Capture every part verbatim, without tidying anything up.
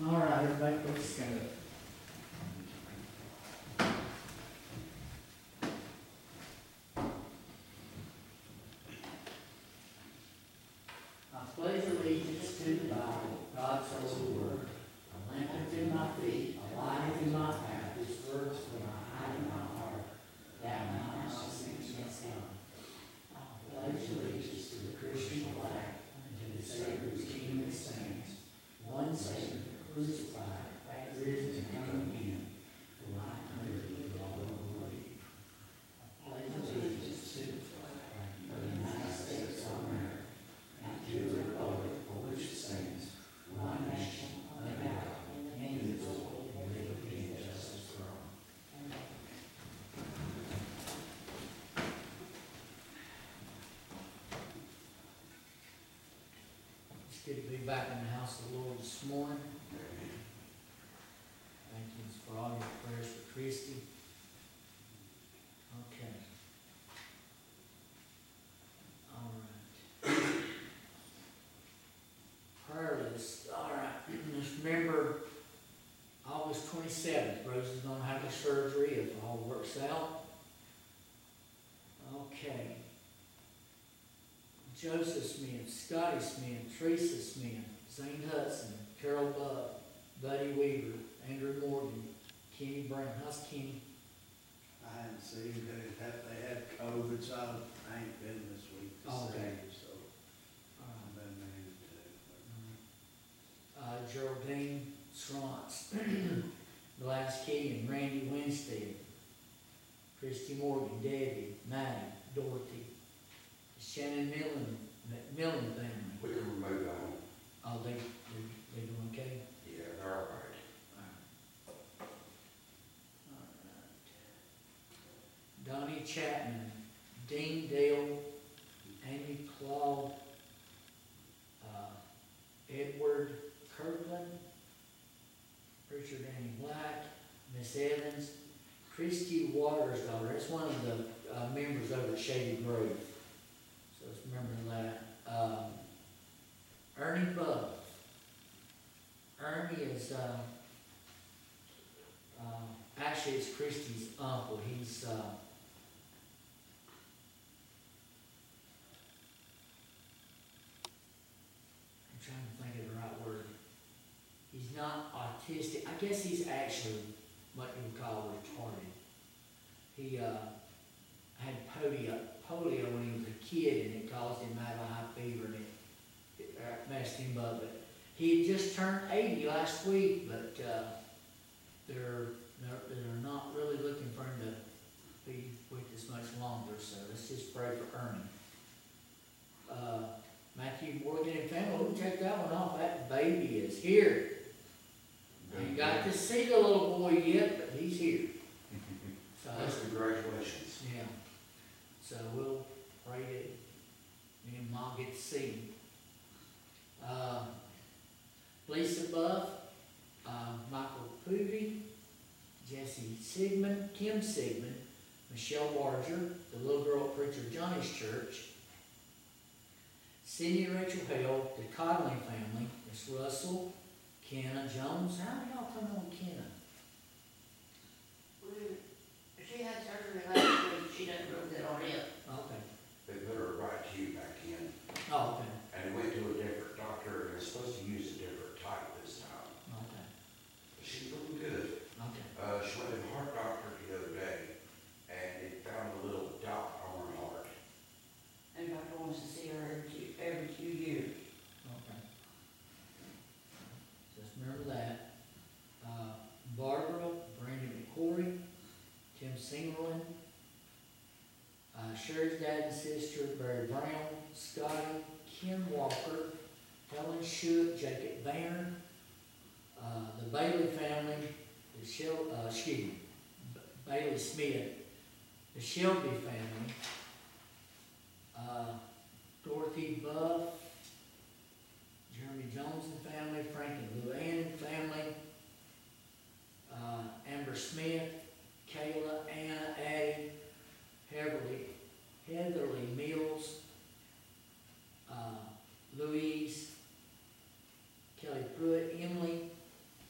All right, everybody, let's go. I pledge allegiance to the Bible, God's holy word, a lamp unto my feet, a light unto my path, His words for my eye and my heart, that my mouth sings against God. I pledge allegiance to the Christian flag, and to the Savior whose kingdom stands, one Savior, crucified, risen and come again, for my country with all glory. I pledge allegiance to the flag of the United States of America, and to the republic for which it stands, one nation, under God, indivisible, with liberty and justice for all. It's good to be back in the house of the Lord this morning. Thank you for all your prayers for Christy. Okay. All right. Prayer list. All right. Just remember, August twenty-seventh, Rose is going to have her surgery if all works out. Okay. Joseph Smith, Scotty Smith, Teresa Smith, Zane Hudson, Carol Buck, Buddy Weaver, Andrew Morgan, Kenny Brown. How's Kenny? I hadn't seen it. They had COVID, so I ain't been this week to Oh, see okay. you, so Uh, I've been meaning to. uh, Geraldine Srance, Gladys Key and Randy Winstead, Christy Morgan, Debbie, Maddie, Dorothy, Shannon Millen, Millen family. We can remove that one. Oh, they, they, they doing okay? Yeah, they're all right. All right. Donnie Chapman, Dean Dale, Amy Claude, uh, Edward Kirkland, Richard Annie Black, Miss Evans, Christy Waters' daughter. That's one of the uh, members over at Shady Grove. So let's remember that. Um, Ernie Buff. Ernie is, uh, uh, actually it's Christy's uncle. He's, uh, I'm trying to think of the right word. He's not autistic. I guess he's actually what you would call retarded. He, uh, had polio, polio when he was a kid, and it caused him to have a high fever, and it, it uh, messed him up. But he had just turned eighty last week, but uh, they're, they're they're not really looking for him to be with us much longer. So let's just pray for Ernie. Uh, Matthew Morgan and family, we'll take that one off. That baby is here. You got to see the little boy yet, but he's here. So That's congratulations. yeah. So we'll pray that me and Mom get to see him. Uh, Lisa Buff, uh, Michael Poovey, Jesse Sigmund, Kim Sigmund, Michelle Barger, the little girl at Preacher Johnny's church, Cindy and Rachel Hale, the Codling family, Miss Russell, Kenna Jones. How do y'all come on Kenna? We- She had surgery last week, she doesn't really get on it. Okay. They put her right to you back in, Oh, okay. and went to a different doctor, and they're supposed to use a different type this time. Okay. But she's looking good. Okay. Uh, she went to the heart doctor the other day, and it found a little dot on her heart. And doctor wants to see her every two, every two years. Okay. Just remember that. Uh, Barbara, Brandon McCory, Tim Singerlin, uh, Sherry's dad and sister, Barry Brown, Scotty, Kim Walker, Helen Shook, Jacob Barron, uh, the Bailey family, the Shel, uh, excuse me, B- Bailey Smith, the Shelby family, uh, Dorothy Buff, Jeremy Jones and family, Frank and Luann and family, uh, Amber Smith, Kayla, Anna, Addie, Heatherly, Heatherly Mills, uh, Louise, Kelly Pruitt, Emily,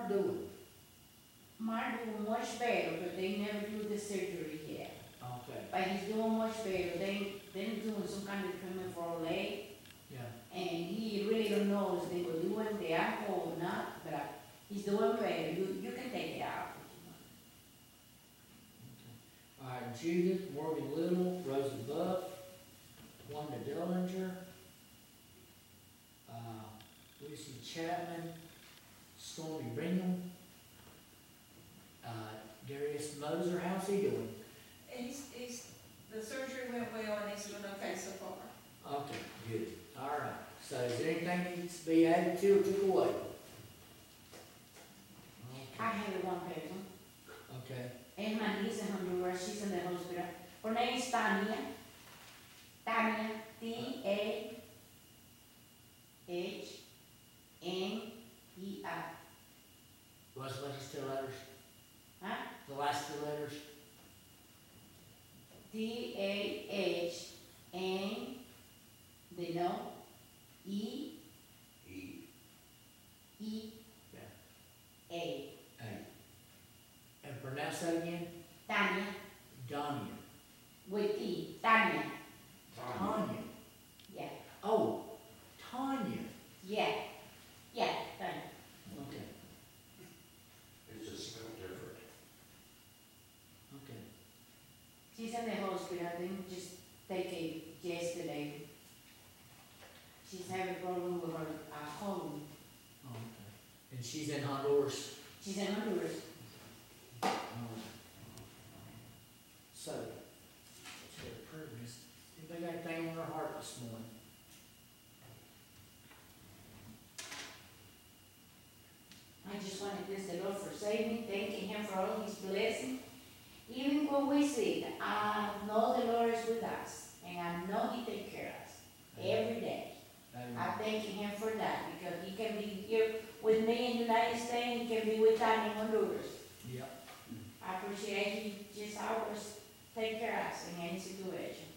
Mark doing? Mine doing much better, but they never do the surgery yet. Okay, But he's doing much better. They, they're doing some kind of treatment for a leg, yeah, and he really don't know if they will do it, the alcohol or not, but he's doing better. You, you can take it out. all right, Judith, Morgan Little, Rosa Buff, Wanda Dellinger, uh, Lucy Chapman, Stormy Bingham, uh, Darius Moser, how's he doing? He's, he's, the surgery went well and he's doing okay so far. Okay, good, all right, so is there anything that needs to be added to or took away? I have one person, Okay, and my niece in Honduras, she's in the hospital. Her name is Tania. Tania, T A H N E I. what's the last two letters? Huh? The last two letters? T A H N, they know, E E, E Yeah. A. Hey. And pronounce that again? Tania, Danya. with T, Tania. Tanya, Tanya. Yeah, Oh, Tanya. yeah, yeah, Tania. Okay, it's just spelled different. okay. She's in the hospital, I didn't just take it yesterday. She's having problem with her uh, colon. Oh, okay. And she's in Honduras. She's in Honduras. Oh. So, to approve this, anybody got anything on their heart this morning? I just want to bless the Lord for saving, thanking Him for all His blessings. Even when we sick, I know the Lord is with us, and I know He takes care of us every day. Amen. I thank Him for that, because He can be here with me in the United States, He can be with Tanya in Honduras. Yep. I appreciate He just always take care of us in any situation.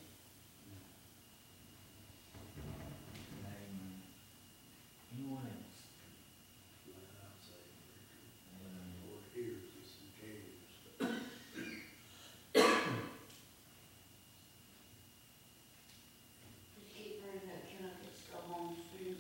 Amen. Anyone else? I'll say, the Lord hears us and cares. Just keep praying that Kenneth gets to go home soon.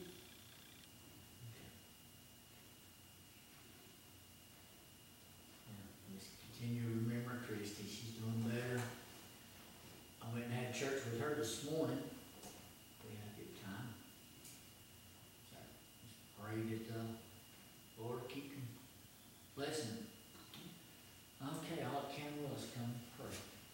Yeah, Just continue to remember Christy, she's doing better. I went and had church with her this morning. We had a good time. So, just pray that, uh, Lord keep him blessing him. Okay, I'll let Cam Willis come and pray.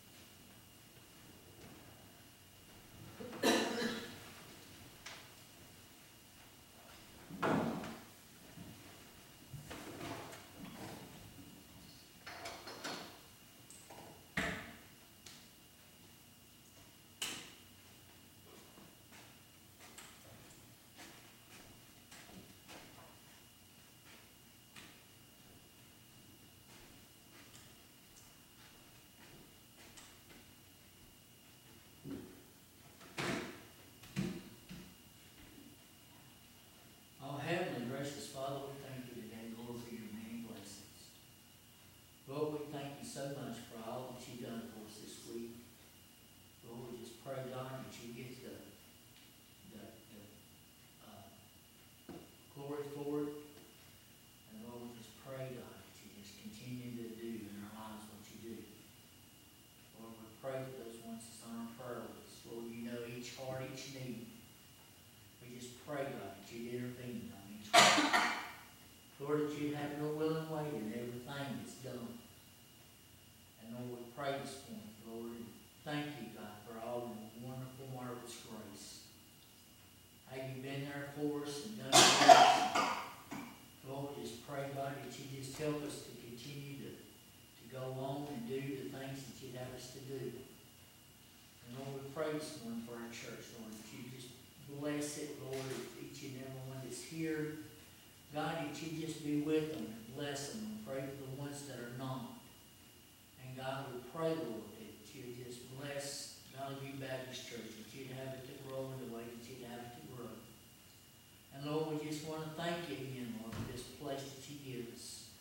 Oh, heavenly gracious Father, we thank you today, Lord, for your many blessings. Lord, we thank you so much for all that you've done for us this week. Lord, we just pray, God, that you get the, the, the, uh, glory for it. And Lord, we just pray, God, that you just continue to do in our lives what you do. Lord, we pray for those ones that's on our prayer list. Lord, you know each heart, each need. We just pray, God, that you intervene on each one. Lord, that you have no will and way in everything that's done. And Lord, we pray this morning, Lord, and thank you, God, for all your wonderful, marvelous grace. How you've been there for us and done for us. Lord, we just pray, God, that you just help us to continue to, to go on and do the things that you'd have us to do. And Lord, we pray this morning for our church, Lord, that you just bless it, Lord, each and every one that's here. God, that you just be with them and bless them and pray for the ones that are not. And God, we pray, Lord, that you just bless Valley View Baptist Church, that you'd have it to grow in the way that you'd have it to grow. And Lord, we just want to thank you again, Lord, for this place that you give us.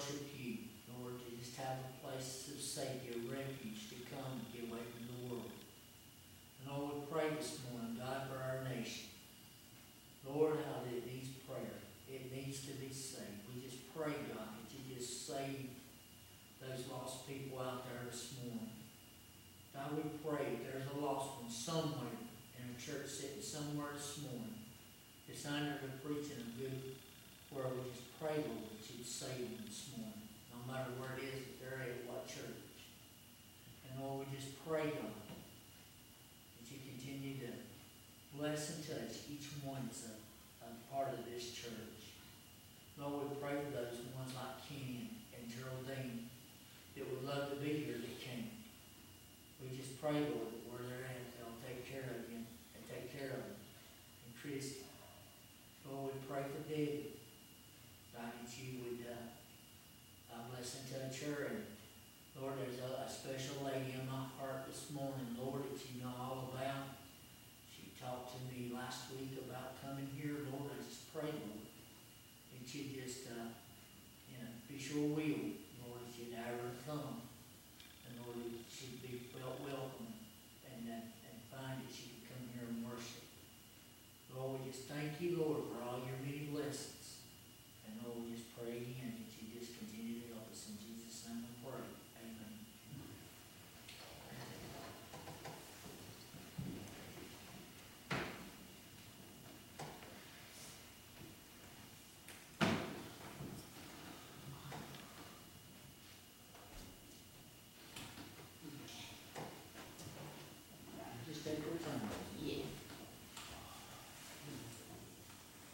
worship you, Lord, to just have a place of safety, a refuge to come and get away from the world. And Lord, we pray this morning, God, for our nation. Lord, how it needs prayer. It needs to be saved. We just pray, God, that you just save those lost people out there this morning. God, we pray if there's a lost one somewhere in a church sitting somewhere this morning that's under the preaching of good word, we just pray, Lord, that you'd save them this morning, no matter where it is that they're at, what church. And Lord, we just pray, God, that you continue to bless and touch each one that's a, a part of this church. Lord, we pray for those ones like Kenny and Geraldine that would love to be here that can't. We just pray, Lord, that where they're at, they'll take care of you and take care of them. And Christy, Lord, we pray for David. God, that you would uh, uh, bless and touch her. And Lord, there's a, a special lady in my heart this morning, Lord, that you know all about. She talked to me last week about coming here. Lord, I just pray, Lord, that you just, uh, you know, be sure will, Lord, that you'd have her come. And Lord, that she'd be felt welcome and, uh, and find that she could come here and worship. Lord, we just thank you, Lord, for all your many blessings. And Lord, we just pray again that you just continue to help us. In Jesus' name we pray. Amen. Just take your time. Yeah.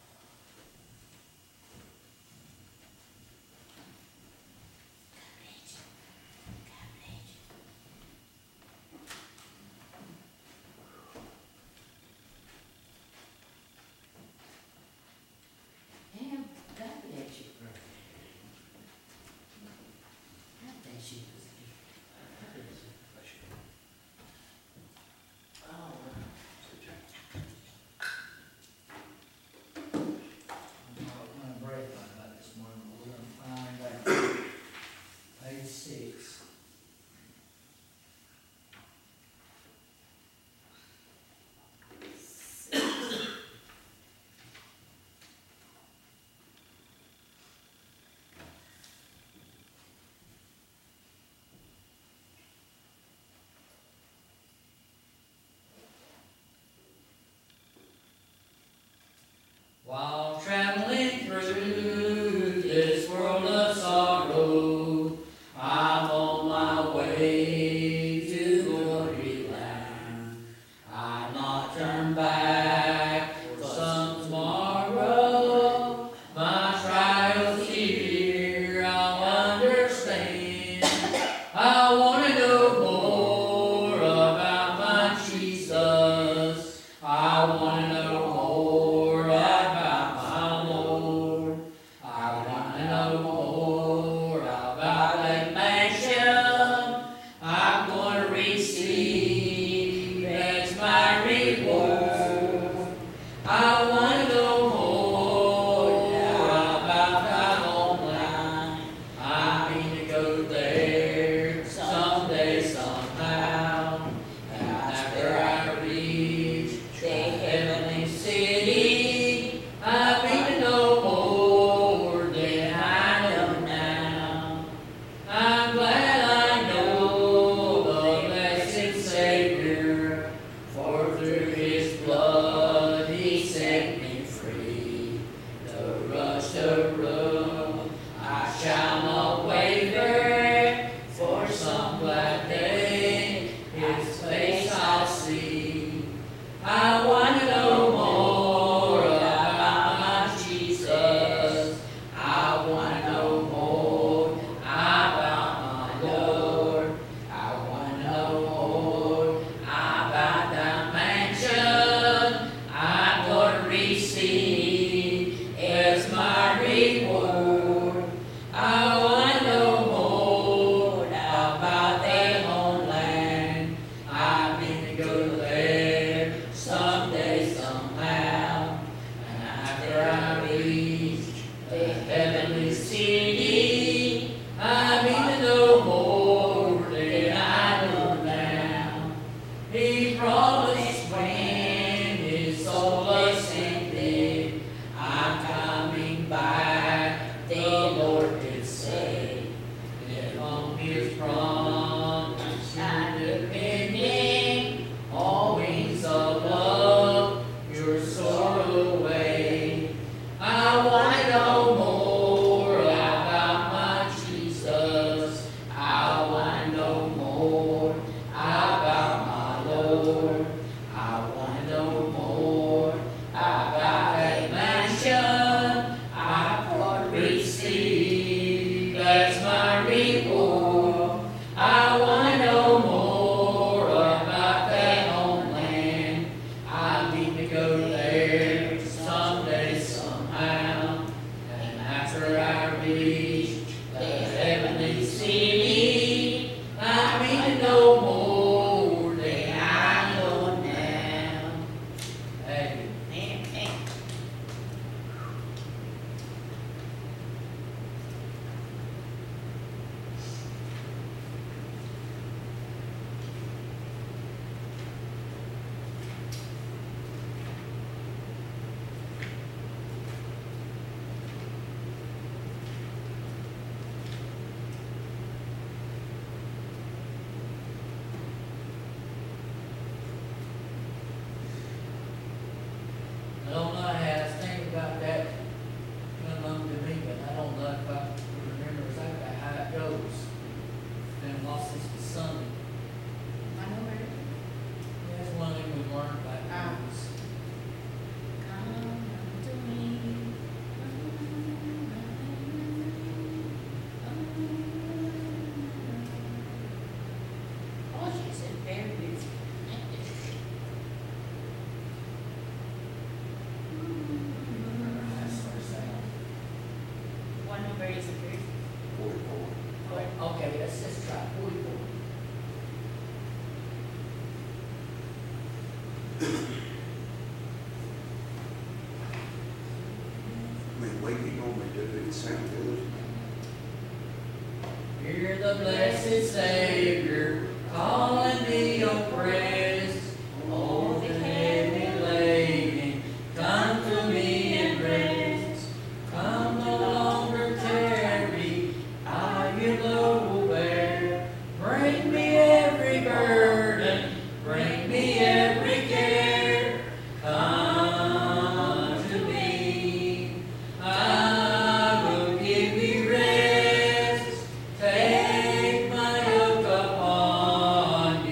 number is it, Bruce? Forty-four. Or- Okay, let's just try forty-four. I mean, way you normally do it, it sounds good. Hear the blessed Savior calling me oppressed. Oh, the heavy laden, come to me and rest. Come no longer tarry, I your load will bear. Bring me every burden, bring me every care. Come to me, I will give you rest. Take my yoke upon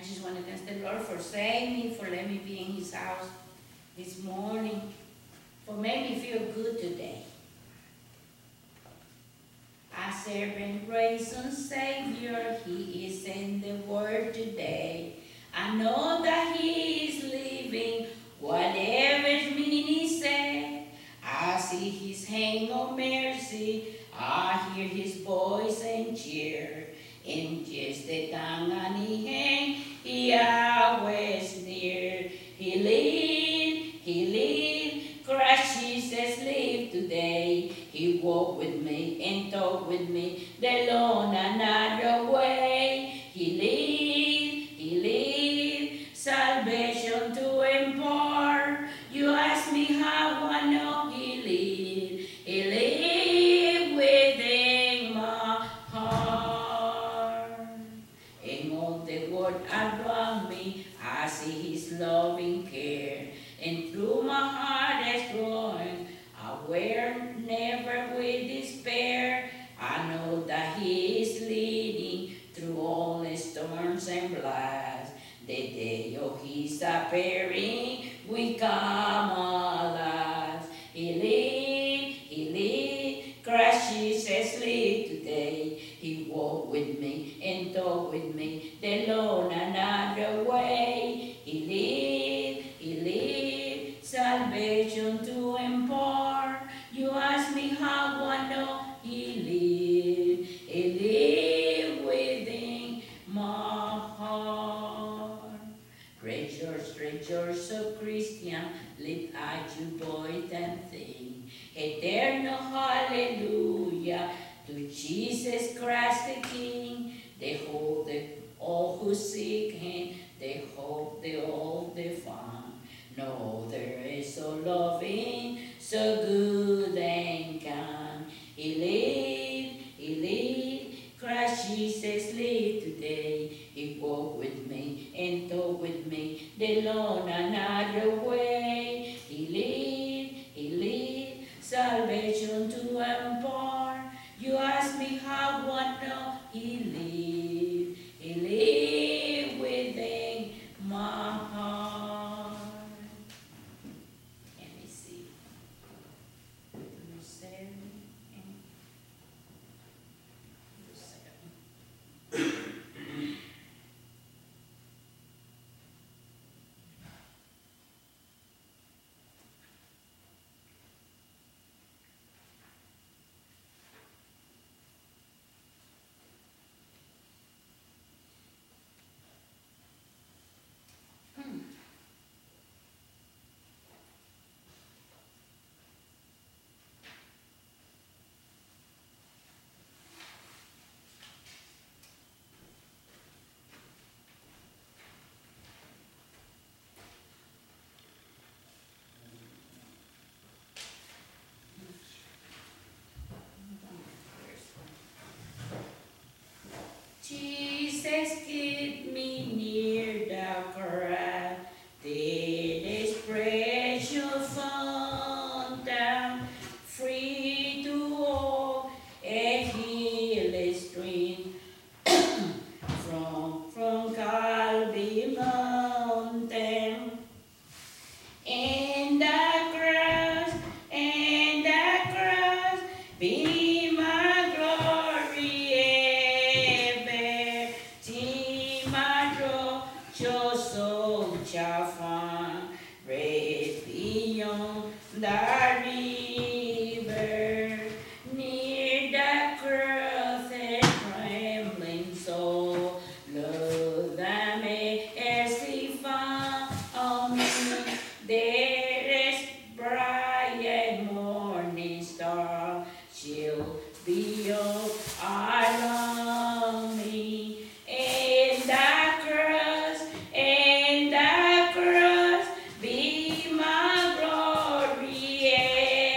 just want to thank the Lord for saving me, for letting me be in his house this morning, for making me feel good today. I serve and praise and Savior, he is in the word today. I know that he is living, whatever's meaning he said. I see his hand of mercy, I hear his voice and cheer. In just the time I need him, he always near. He live, he live, Christ Jesus live today. He walk with me and talk with me, the Lord another way. He live, he live, salvation to impart. You ask me how I know he live, he live within my heart. In all the world around me, I see his loving care, and through my heart is growing, aware never with despair. I know that he is leading through all the storms and blasts. The day of his appearing, we come alive. He live, he live, Christ Jesus live today. He walk with me and talk with me, the Lord another way. He live, he live, salvation to impart. You ask me how I know he live, he live within my heart. Rejoice, rejoice, O Christian, lift at your voice and sing. Eternal hallelujah to Jesus Christ the King. They hold the all who seek him, they hope they all they find. No, there is so loving, so good and kind. He live, he live, Christ Jesus live today. He walk with me and talk with me, the Lord another way. He live, he live, salvation to impart. You ask me how I know he live, he live within my heart. Let me see. Seven and seven. Jesus, keep me near the cross, this precious fountain, free to all, a healing stream from, from Calvary mountain. And the cross, and the cross, be my glory ever. See my joy, your soul shall find rest beyond the river. Near the cross, a trembling soul, Lord, thy mercy found me. There is bright and morning star, she'll be all around me. And the cross, and the cross, be my glory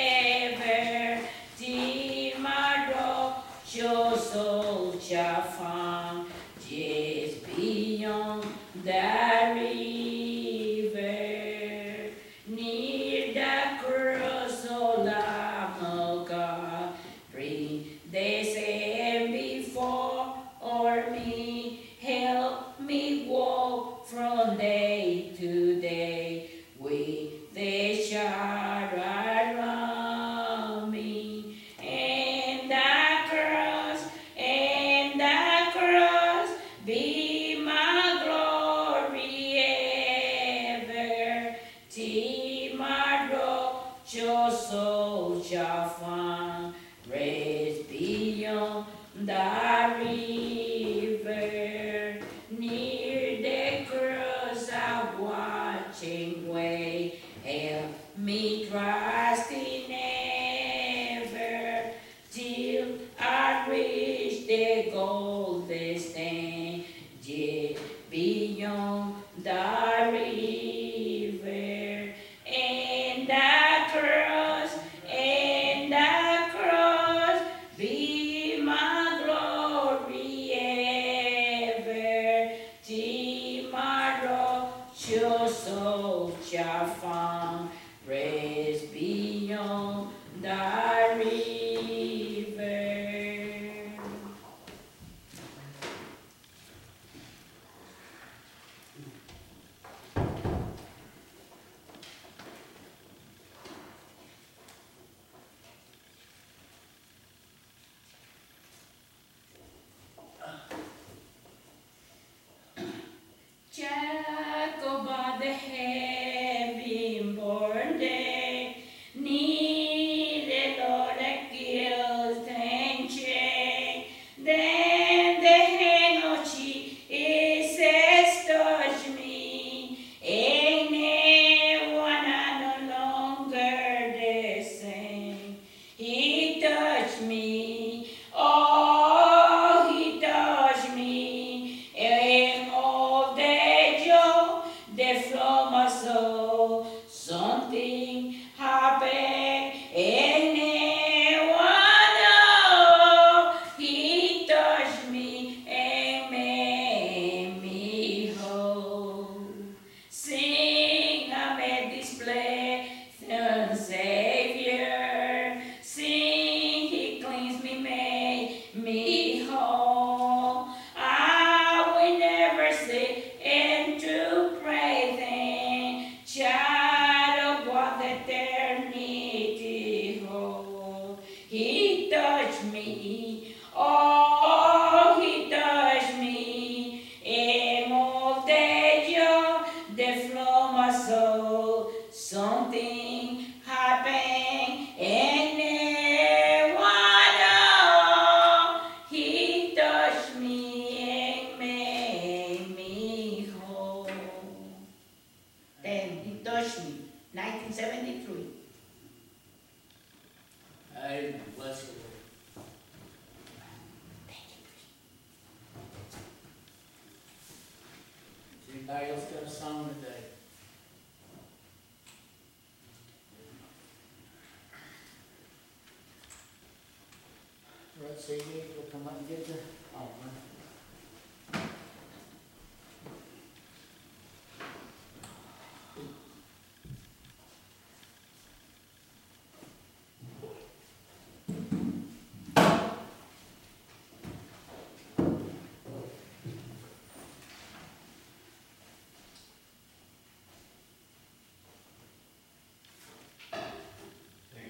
from day to day with the shadow around me. And the cross, and the cross be my glory ever, till my righteous soul shall find rest beyond the river. Near the cross I watch and wait, help me trust in ever, till I reach the golden stand, yet beyond the river. And the cross, and the cross be my glory ever, till my righteous soul shall find rest beyond the river. Jacob by the heavy born day, needed all the guilt and shame. Then the hand of Jesus touched me, and now I'm no longer the same. He touched me, oh, he touched me, and all the joy that flowed my soul. Something happened, and now I know he touched me and made me whole. Sing, I'm a display, the Savior. Sing, he cleansed me, made me whole. I will never say and to praise and child of what eternity hold. He touched me, oh, he touched me, and all the joy that flow my soul. Something happened, and now I know he touched me and made me whole. Then he touched me, nineteen seventy-three. Amen. Bless the Lord. Has anybody else got a song today? Let's see, we'll come up and get the offering.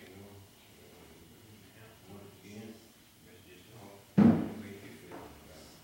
Thank you. Once again, that's just all. Make you feel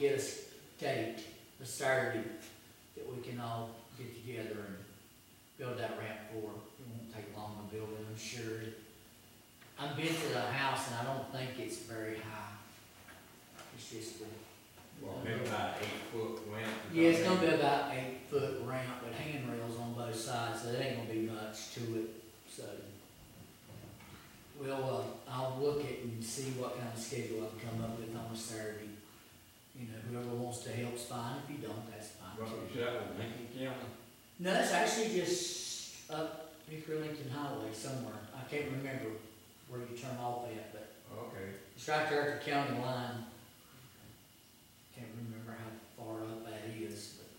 get us a date, a Saturday, that we can all get together and build that ramp for. It won't take long to build it, I'm sure. I've been to the house and I don't think it's very high. It's just a. Well, maybe about eight foot length. Yeah, it's gonna be about eight foot ramp with handrails on both sides, so there ain't gonna be much to it, so. We'll, uh, I'll look at and see what kind of schedule I can come up with on a Saturday. You know, whoever wants to help's fine, if you don't, that's fine What too. was that, with Lincoln County? No, it's actually just up Hickory Lincoln Highway somewhere, I can't remember where you turn off at, but Okay. it's right there at the county line. Can't remember how far up that is, but.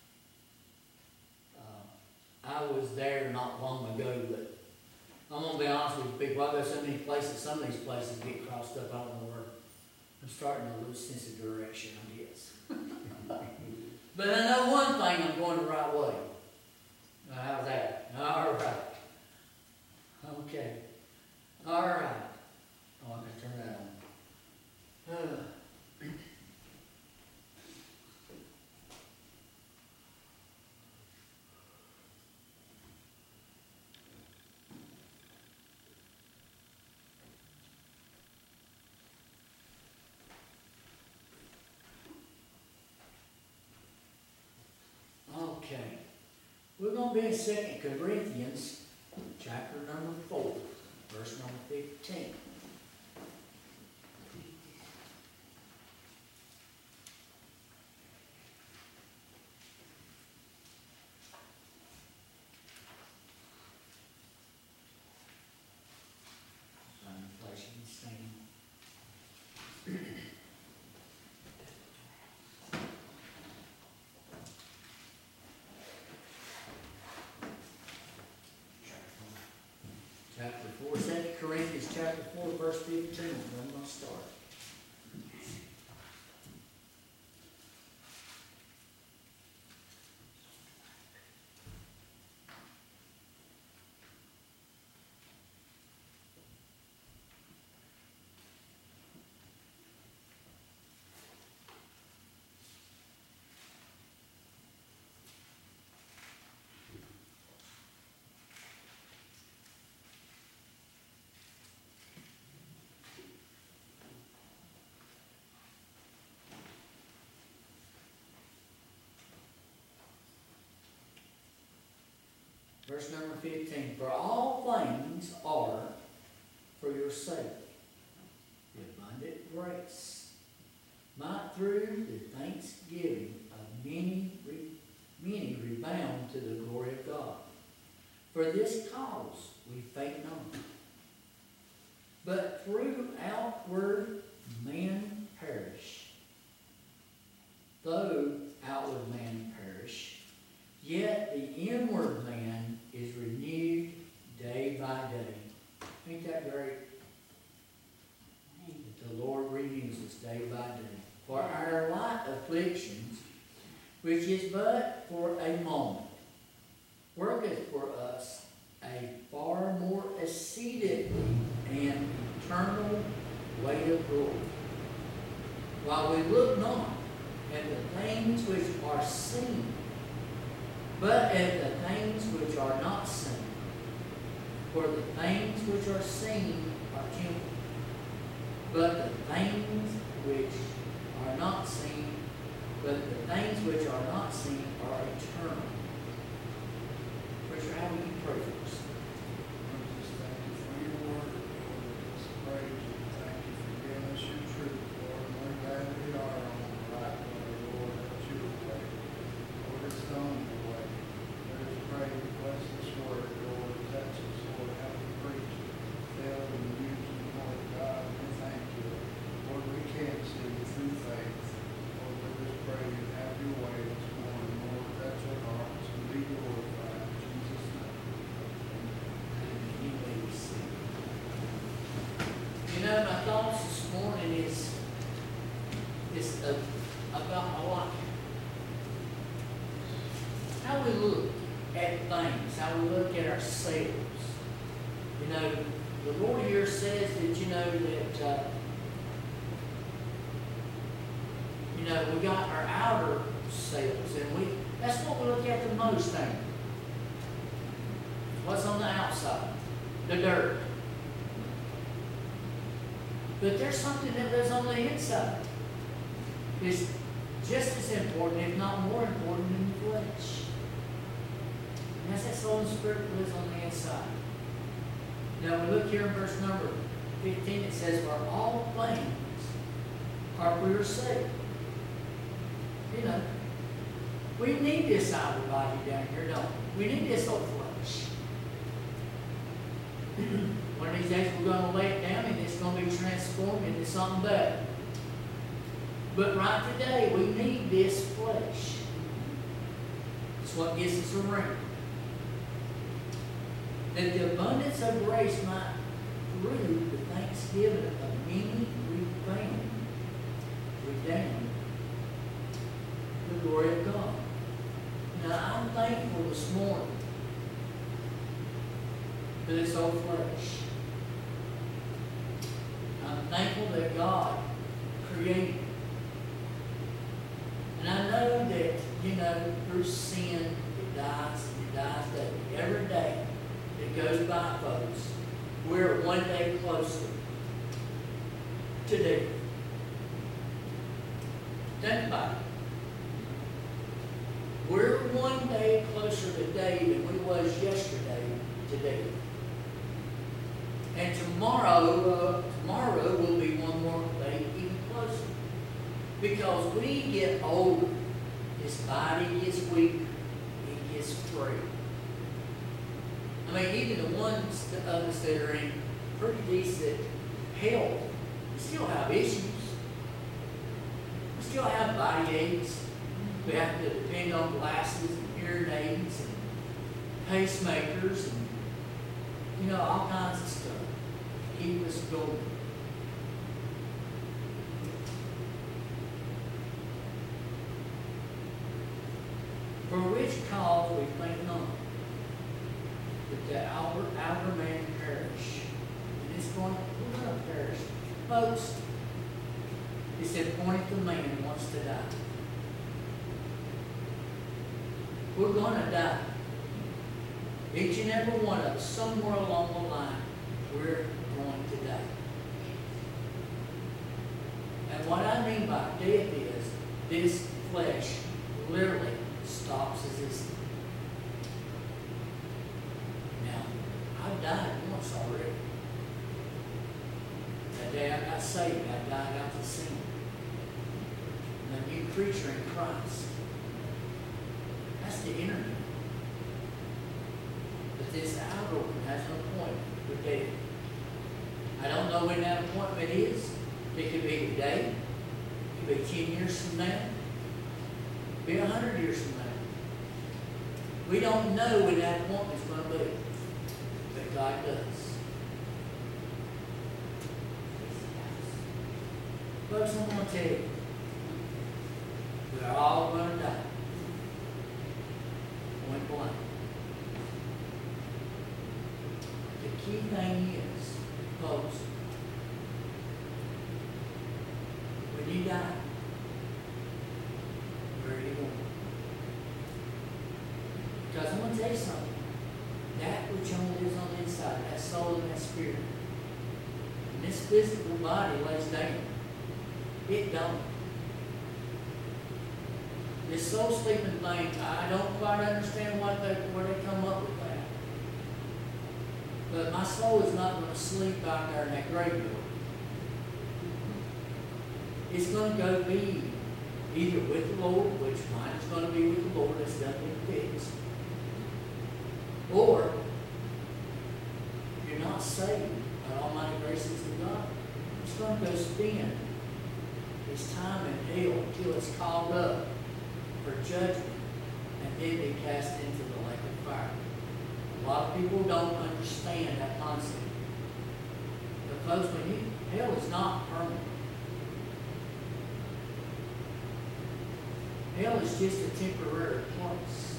Uh, I was there not long ago, but I'm gonna be honest with you, people, I go so many places, some of these places get crossed up, I don't know where. I'm starting to lose sense of direction, I guess. But I know one thing, I'm going the right way. Now, how's that? All right. Okay. All right. Oh, I can turn that on. Uh. Okay. We're gonna be in Second Corinthians, chapter number four, verse number fifteen. Inflation is saying. Chapter four, Second Corinthians chapter four, verse fifteen, I'm gonna start. Verse number fifteen, for all things are for your sake, the abundant grace, might through the thanksgiving of many, re- many rebound to the glory of God. For this cause we faint not, but through outward man perish. Though outward man perish, yet the inward man is renewed day by day. Ain't that great? That the Lord renews us day by day. For our light afflictions, which is but for a moment, worketh for us a far more exceedingly and eternal weight of glory. While we look not at the things which are seen, but at the things which are not seen. For the things which are seen are temporal, but the things which are not seen, but the things which are not seen are eternal. Preacher, how will you pray for us? Lord, just thank you for your word, Lord. We just praise you. Thank you for giving us your truth, Lord. And we're glad we are on the right way, Lord. That's your way. Lord, it's the only way. Let us pray to bless this word, Lord. Touch us, Lord. Help me preach. Fill and use the Lord God. We thank you. Lord, we can't see you through faith. Lord, we just pray you have your way this morning, Lord. Touch our hearts and be glorified. In Jesus' name. You may be seated. You know, my thoughts this morning is, is uh, about my life. How we look at things, how we look at ourselves. You know, the Lord here says that, you know, that, uh, you You know, we got our outer selves, and we, that's what we look at the most thing. What's on the outside? The dirt. But there's something that lives on the inside. It's just as important, if not more important, than the flesh. And that's that soul and spirit that lives on the inside. Now, we look here in verse number fifteen, it says, "For all things are for your sake." You know, we need this outer body down here, don't we? We need this old flesh. One of these days we're going to lay it down and it's going to be transformed into something better. But right today we need this flesh. It's what gives us a ring. That the abundance of grace might prove the thanksgiving of many redeemed, redeemed the glory of God. Now I'm thankful this morning for this old flesh. I'm thankful that God created it. And I know that, you know, through sin, it dies, it dies daily. Every day that goes by, folks, we're one day closer to death. Think about it. We're one day closer today than we was yesterday today. And tomorrow, uh, tomorrow will be one more day even closer. Because we get older, this body gets weaker, it gets frail. I mean, even the ones of us that are in pretty decent health, we still have issues. We still have body aches. We have to depend on glasses and hearing aids and pacemakers and, you know, all kinds of stuff to keep us going. For which cause we think not, that the outer, outer man perish. And it's going, we're going to perish. Folks, it's the appointed man wants to die. We're going to die. Each and every one of us, somewhere along the line, we're going to die. And what I mean by death is, this flesh literally stops existing. Now, I've died once already. That day I got saved, I died out to sin. I'm a new creature in Christ. That's the inner man. But this outer one has an appointment with death. I don't know when that appointment is. It could be today. It could be ten years from now. It could be a hundred years from now. We don't know when that appointment's going to be. But God does. Folks, I'm going to tell you, we're all going to die. Point blank. The key thing is, folks, when you die, where are you going? Because I'm going to tell you something. That which only lives on the inside, that soul and that spirit, and this physical body lays down. It don't. This soul sleeping thing, I don't quite understand what they, where they come up with that. But my soul is not going to sleep out there in that graveyard. It's going to go be either with the Lord, which mine is going to be with the Lord, that's definitely fixed. Or, if you're not saved by almighty graces of God, it's going to go spin its time in hell until it's called up for judgment and then be cast into the lake of fire. A lot of people don't understand that concept. But folks, when you, hell is not permanent. Hell is just a temporary place.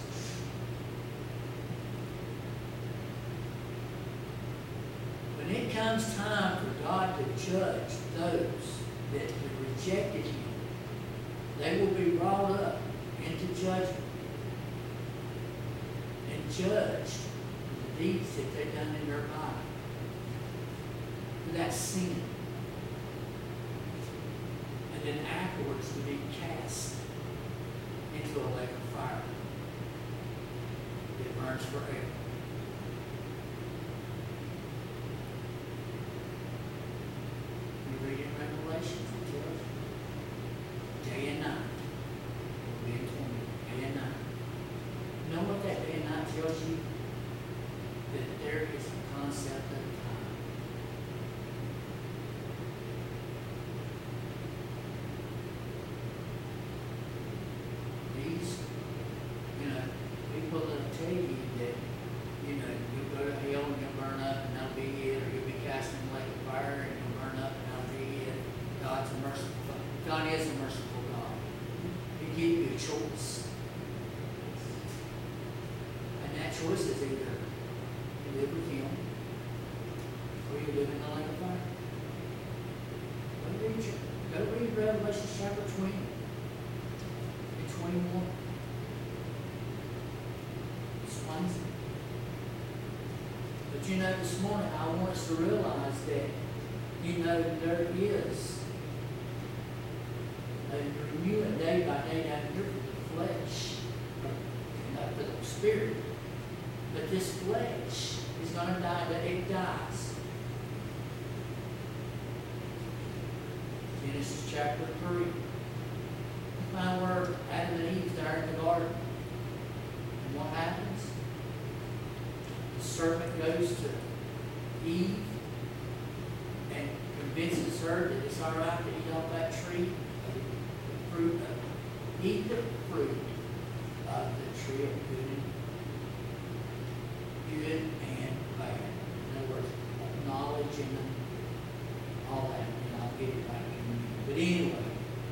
When it comes time for God to judge those that have rejected Him, they will be brought up into judgment and judged for the deeds that they've done in their body. That's sin. And then afterwards to be cast into a lake of fire. It burns forever. You read in Revelations, it tells you. Day and night. Being tormented. Day and night. You know what that day and night tells you? That there is a concept of time. These, you know, people that tell you that, you know, you'll go to hell and you'll burn up and that'll be it, or you'll be cast in the lake of fire and you'll burn up and that'll be it. God's a merciful God. God is a merciful God. He gives you a choice. And that choice is either you live with Him or you live in the lake of fire. Go read, your, go read Revelation chapter twenty and twenty-one. Explains it. But you know, this morning I want us to realize that, you know, there is a renewing day by day down here for the flesh, and not for the spirit. But this flesh is going to die, but it dies. Genesis chapter three. Find where Adam and Eve are in the garden. And what happens? The serpent goes to Eve and convinces her that it's all right to eat off that tree, the fruit of, eat the fruit of the tree of good and good and bad. In other words, knowledge and all that. And I'll get it back in a minute. But anyway,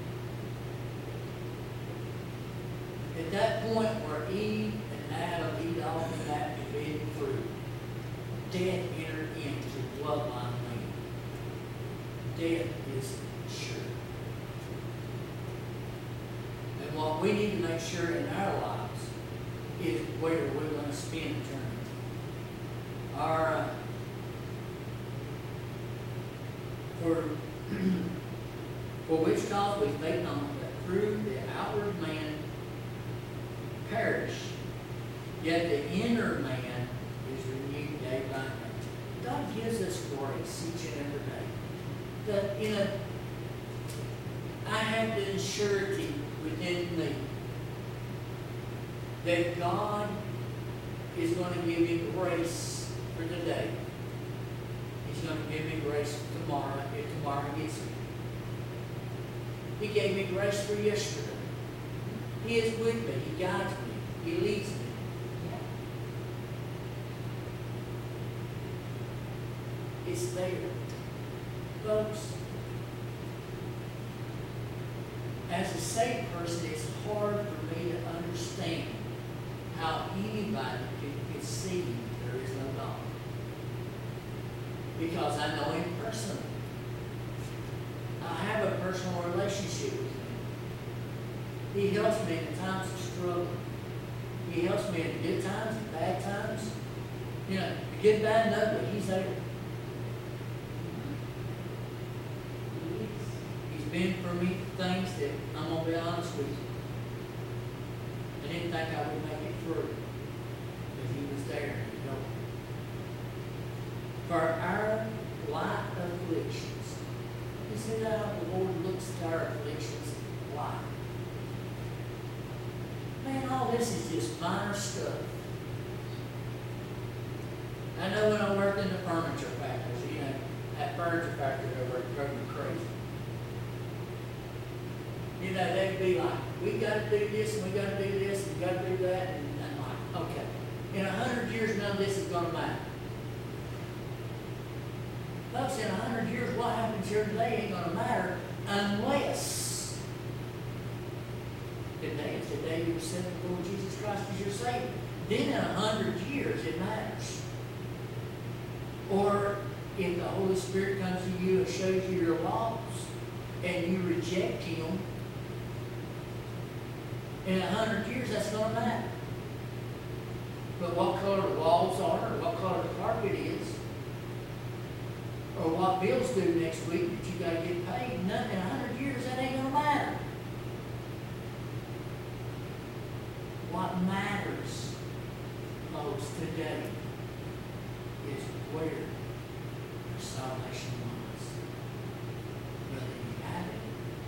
at that point where Eve and Adam eat off of that forbidden fruit, death entered into bloodline man. Death is sure. And what we need to make sure in our lives is where we're going to spend eternity. Our, uh, for, for which cause we make known that through the outward man perish, yet the inner man is renewed day by day. God gives us grace each and every day. That, you know, I have the surety within me that God is going to give me grace for today. He's going to give me grace for tomorrow if tomorrow gets me. He gave me grace for yesterday. He is with me. He guides me. He leads me. It's there. Folks, as a saved person, it's hard for me to understand how anybody can conceive there is no God. Because I know Him personally. I have a personal relationship with Him. He helps me in the times of struggle. He helps me in the good times, the bad times. You know, the good, bad, and ugly, He's there. He's been for me things that, I'm going to be honest with you, I didn't think I would make it through. But He was there. He helped me. For our light afflictions, you see how the Lord looks at our afflictions light. Man, all this is just minor stuff. I know when I worked in the furniture factories, you know, that furniture factory over at drove me crazy. You know, they'd be like, we gotta do this, and we gotta do this, and we gotta do that, and I'm like, okay. In a hundred years, none of this is gonna matter. Folks, in a hundred years, what happens here today ain't gonna matter unless today is the day you accept the Lord Jesus Christ as your Savior. Then in a hundred years, it matters. Or if the Holy Spirit comes to you and shows you your laws, and you reject Him, In a hundred years, that's gonna matter. But what color the walls are, or what color the carpet is, or what bills due next week that you gotta get paid, none, in a hundred years, that ain't gonna matter. What matters most today is where your salvation lies. Whether you have it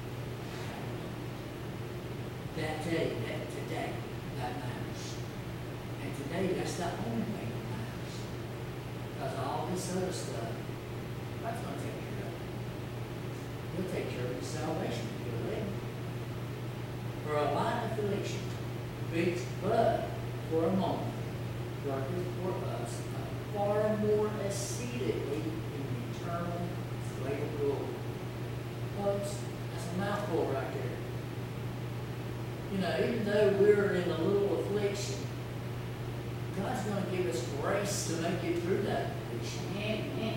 or have it. That day, that today, that matters. And today, that's the only thing that matters. Because all this other stuff, God's gonna take care of it. He'll take care of your salvation if you'll let him. For a light affliction, big but for a moment, worketh for us a far more exceedingly in eternal weight of glory. Folks, that's a mouthful right there. You know, even though we're in a little affliction, God's going to give us grace to make it through that affliction. Amen.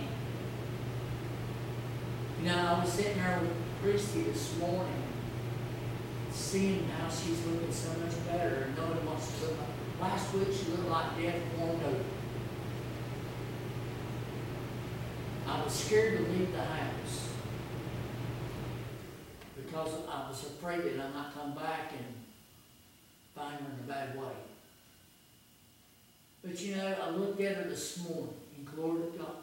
You know, I was sitting there with Christy this morning, seeing how she's looking so much better and knowing what she looked like. Last week she looked like death warmed over. I was scared to leave the house because I was afraid that I might come back and find her in a bad way. But you know, I looked at her this morning, and glory to God.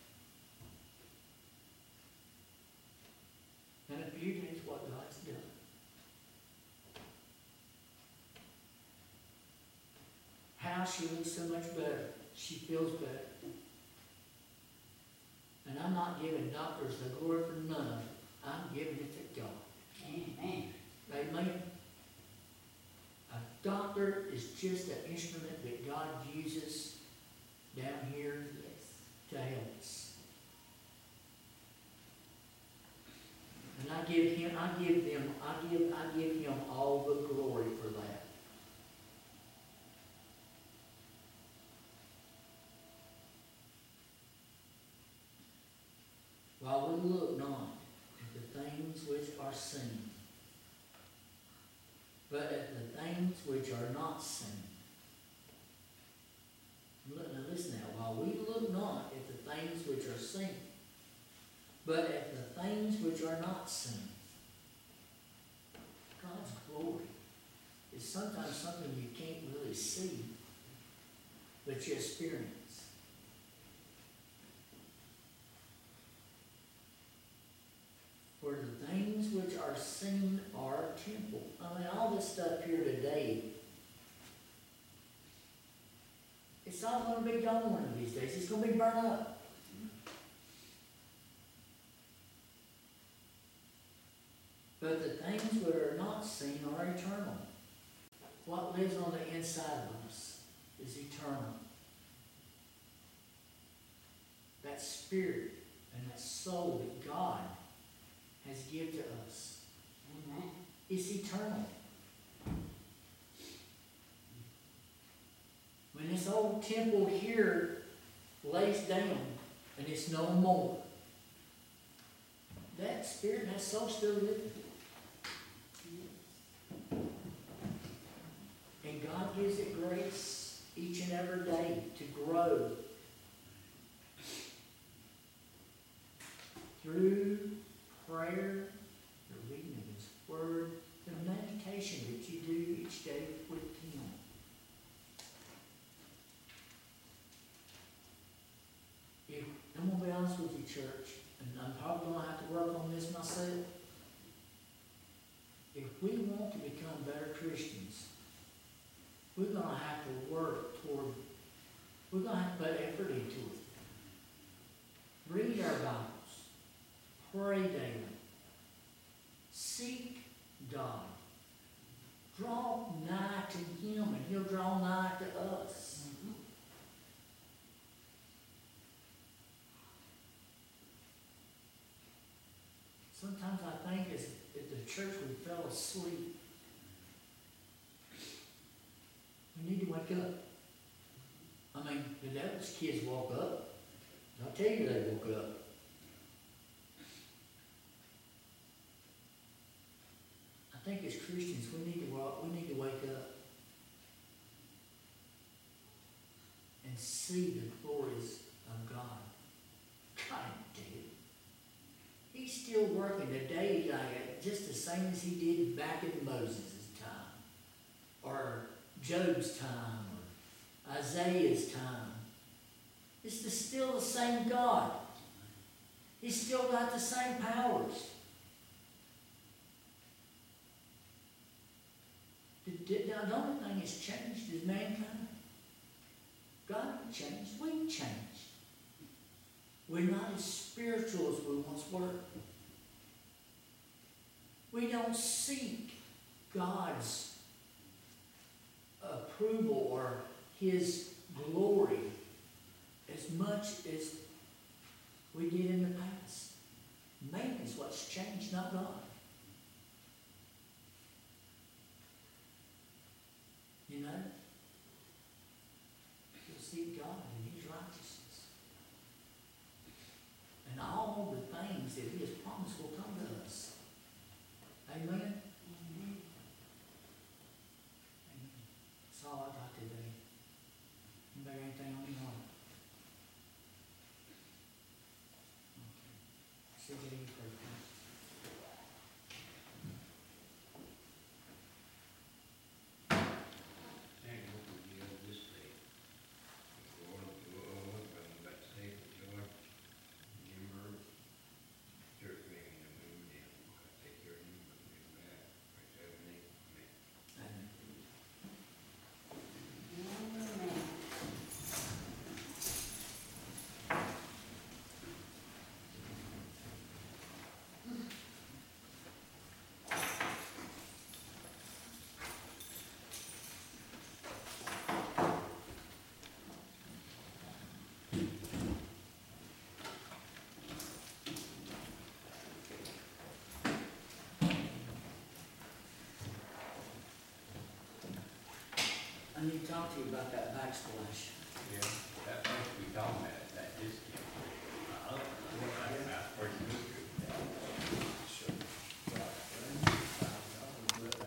And a beauty is what God's done. How she looks so much better. She feels better. And I'm not giving doctors the glory for none. I'm giving it to God. Amen. Amen. A doctor is just an instrument that God uses down here Yes. to help us. And I give him, I give them, I give, I give him all the glory for that. While we look not at the things which are seen, but at the things which are not seen. Look, now listen now, while we look not at the things which are seen, but at the things which are not seen. God's glory is sometimes something you can't really see, but you experience. For the things which are seen are a temple. I mean, all this stuff here today, it's all going to be gone one of these days. It's going to be burned up. But the things that are not seen are eternal. What lives on the inside of us is eternal. That spirit and that soul that God has given to us. Amen. It's eternal. When this old temple here lays down and it's no more, that spirit and that soul still living. And God gives it grace each and every day to grow through prayer, the reading of His Word, the meditation that you do each day with Him. If, I'm going to be honest with you, church, and I'm probably going to have to work on this myself. If we want to become better Christians, we're going to have to work toward, we're going to have to put effort into it. Read our Bibles. Pray daily. Seek God. Draw nigh to Him and He'll draw nigh to us. Mm-hmm. Sometimes I think as at the church we fell asleep. We need to wake up. I mean, the devil's kids woke up. I'll tell you they woke up. I I think as Christians, we need to, wa- we need to wake up and see the glories of God. God did. He's still working today, like, just the same as he did back in Moses' time, or Job's time, or Isaiah's time. It's the, still the same God. He's still got the same powers. The, the, the only thing that's changed is mankind. God changed, we changed. We're not as spiritual as we once were. We don't seek God's approval or His glory as much as we did in the past. Man is what's changed, not God. You know? You'll seek God in His righteousness. And all the things that He has promised will come to us. Amen? Amen. That's all I got today. Anybody got anything on your heart? Okay. See you later. And what would you have this day? Go on, go on, I'm about to say, enjoy. Remember, church meeting, and move in. Take care of you, but move back. Right there, me. Amen. Amen. I need to talk to you about that backsplash. Yeah, that's what we talking about, that discount.